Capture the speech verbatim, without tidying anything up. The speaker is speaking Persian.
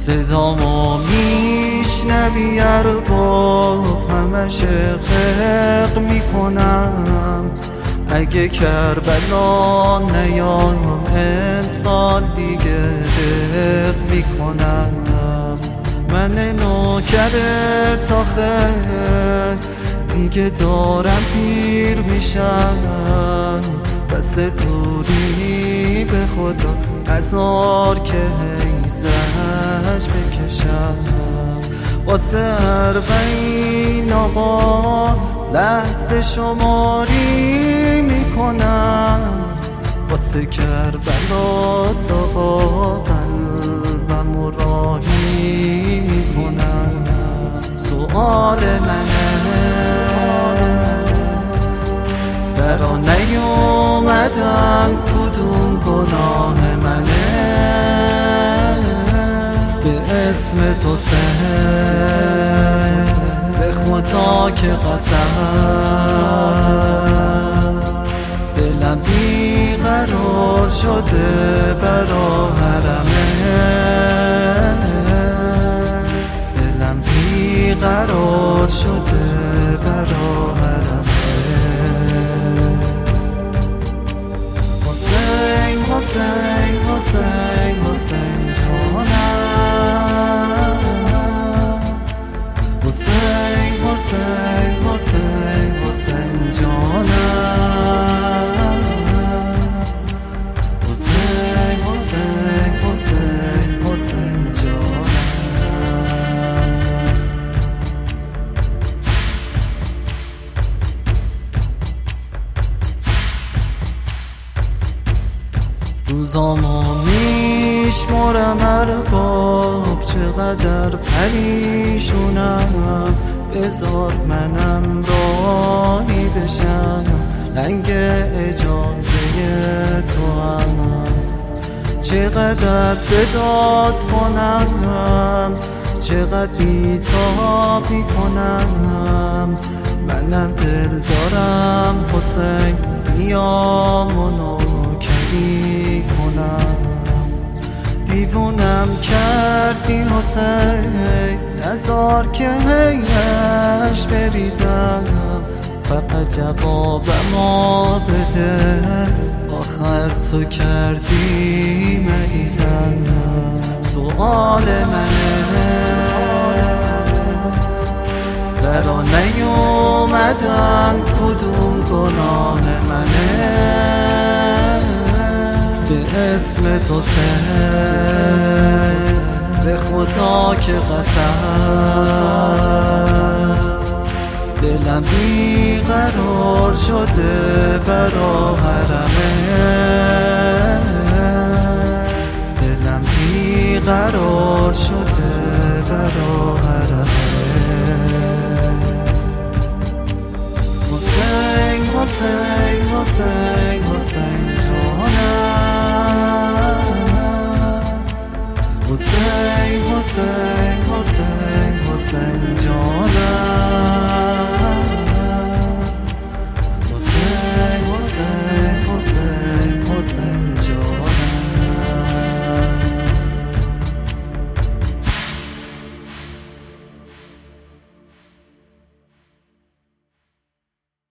صدامو میشنوی ارباب همش خلق میکنم، اگه کربلا نیام امسال دیگه دق میکنم. من نوکرت آخه دیگه دارم پیر میشم، بس دوری به خدا هزار که حیزش بکشم. واسه اربعین آقا لحظه شماری میکنم، واسه کربلا آقا قلبم راهی میکنم. سؤال منه برا نیومدن کدوم گناه منه، به اسم تو سهل به خدا که قسم، دلم بیقرار شده برا حرمه، دلم بیقرار شده برا حرمه. حسین حسین حسین حسین جانم، حسین حسین حسین حسین جانم، حسین حسین حسین حسین جانم. روزامو میشمارم ارباب چقدر پریشونم، بذار منم راهی بشم لنگ اجازه تو هم. چقدر صدات کنم چقدر بیتابی کنم، منم دل دارم حسین بیا منوکری کنم. دیوونم کردی حسین نزار که هیش بریزم، فقط جوابمو بده آخر تو کردی مریضم. سؤال منه برا نیومدن کدوم گناه منه، به اسم تو سهل به خدا که قسم، دلم بیقرار شده برا حرمه، دلم بیقرار شده برا حرمه. حسین حسین حسین حسین جانم، حسین حسین حسین حسین جانم.